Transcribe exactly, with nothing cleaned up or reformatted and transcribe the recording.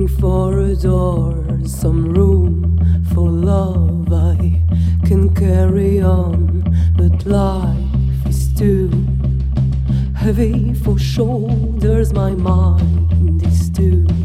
Looking for a door, some room for love. I can carry on, but life is too heavy for shoulders. My mind is too